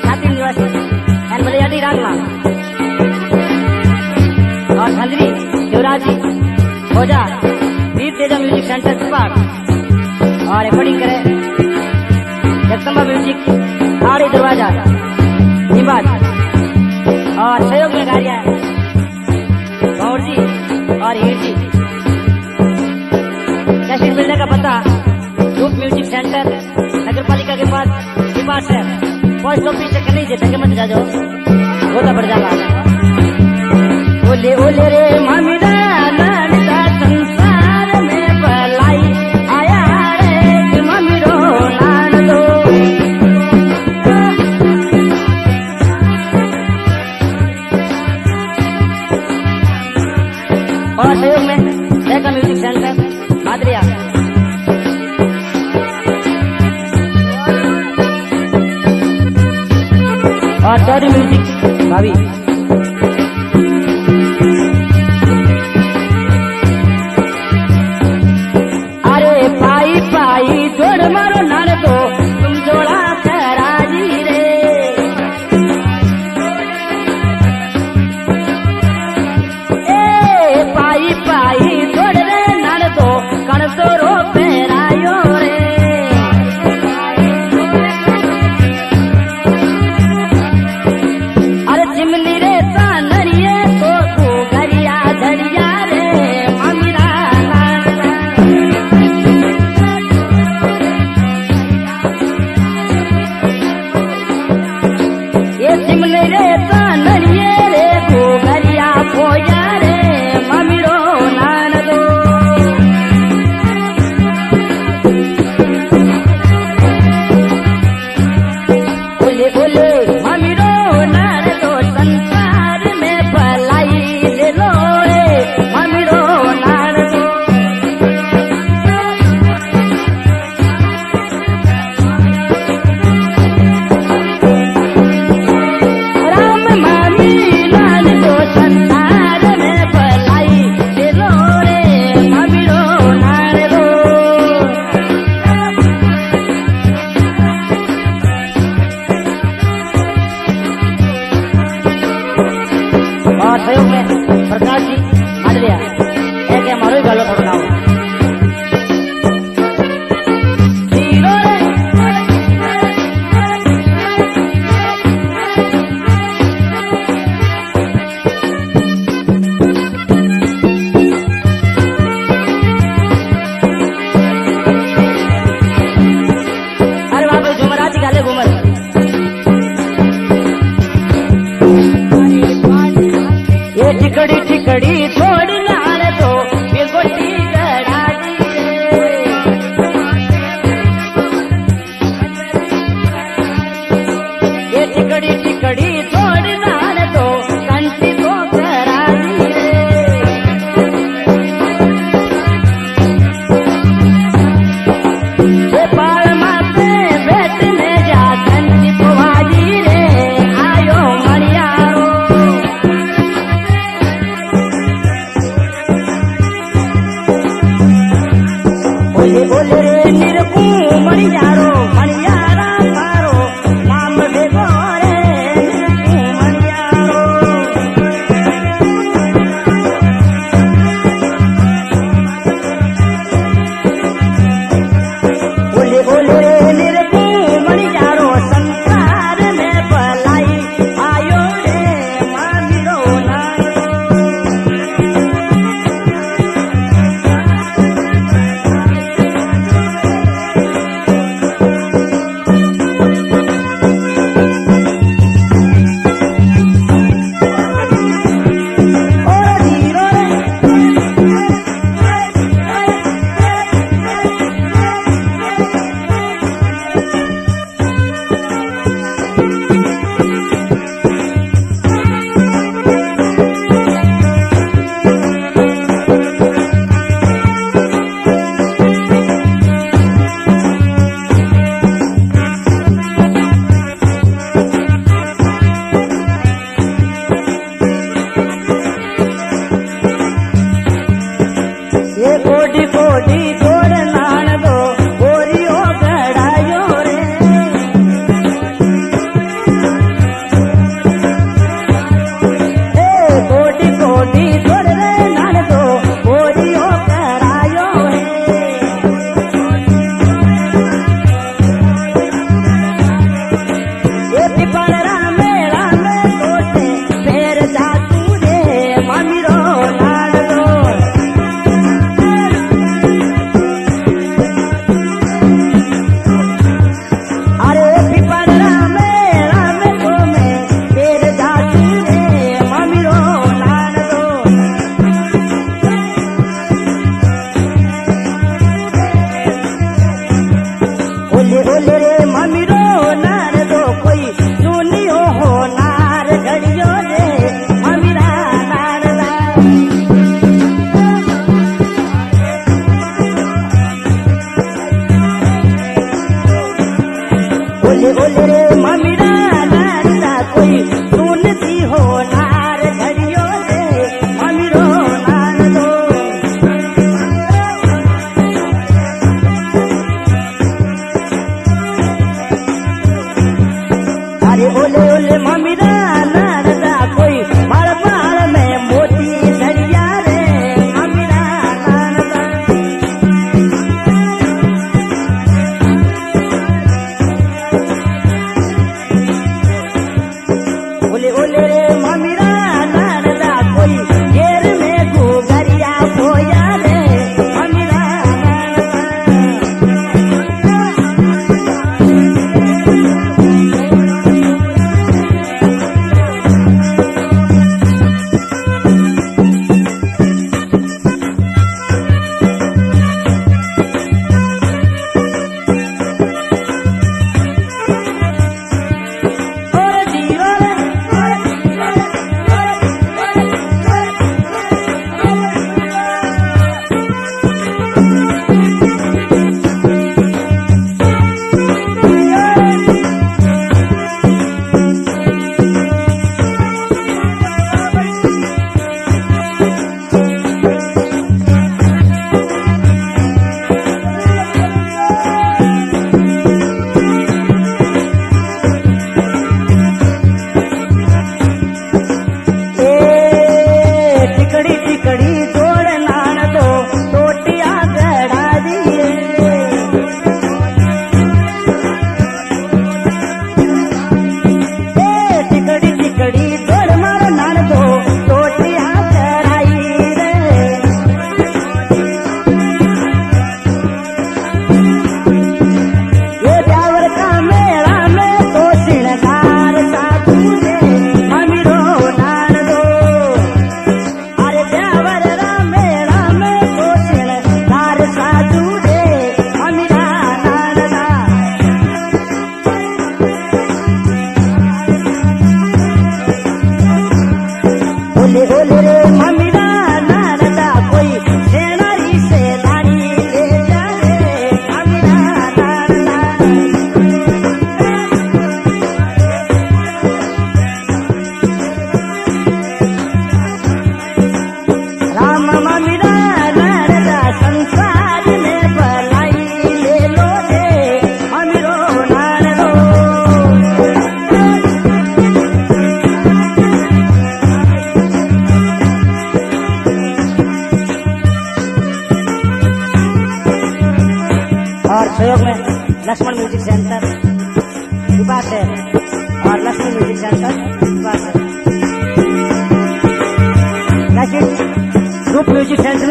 छाती निवासी एन बलियाडी रागमा और धंधवी शिवराज जी खोजा वीर तेजा म्यूजिक सेंटर चिपाड़ और रिकॉर्डिंग करे जगदम्बा म्यूजिक आड़ी दरवाजा निबाज और सहयोग में गाड़िया गौर जी और हीर जी। कैसेट मिलने का पता रूप म्यूजिक सेंटर नगर पालिका के पास है पोस्ट ऑफिस से कहीं से धक्के मत जा जाओ होता पड़ जाएगा। ओले ओले रे मामी लड़का संसार में भलाई आया रे कि मामी रो नान दो। और सहयोग में देखा म्यूजिक सेंटर मादरिया और चौधरी म्यूजिक भाभी। अरे पाई पाई जोड़ मारो नान तो तुम जोड़ा कराजी रे। ए पाई पाई जोड़ रे नान तो कण तो रो पेरायो रे। चिमनी रे तानरिए तो तू गरिया धरिया रे मामीरा ये चिमनी रे तानरिए रे तू गरिया खोया रे मामीरो नान दो। बोले बोले मामीरो नान दो संसार में भलाई दे लो रे मामीरो नान दो। राम मामी नान दो संसार में भलाई दे लो रे मामीरो नान दो। और सहयोग में प्रकाश जी मादरिया एक हमारो गालो थोड़ा नाम अरे वहां पे झुमरा जी गाले घूमर ये टिकड़ी टिकड़ी छोड़ नार तो ये गोटी गड़ा दी रे। ये टिकड़ी टिकड़ी छोड़ नार तो कंटी तो करा दी रे। ये पाल माते बैठने जा कंटी पुवाजी रे आयो मरियारो। बोले बोले रे निरकू मणियारो मणियारा मारो नाम देवो रे ओले रे मम्मीरा नारदा कोई सेनारी से लानी ले जा रे मम्मीरा नारदा राम मम्मीरा नारदा संसार में भलाई ले लो रे मम्मीरो नारदो और सहयोग में लक्ष्मण म्यूजिक सेंटर विपास है और लक्ष्मण म्यूजिक सेंटर विपास है ग्रुप म्यूजिक सेंटर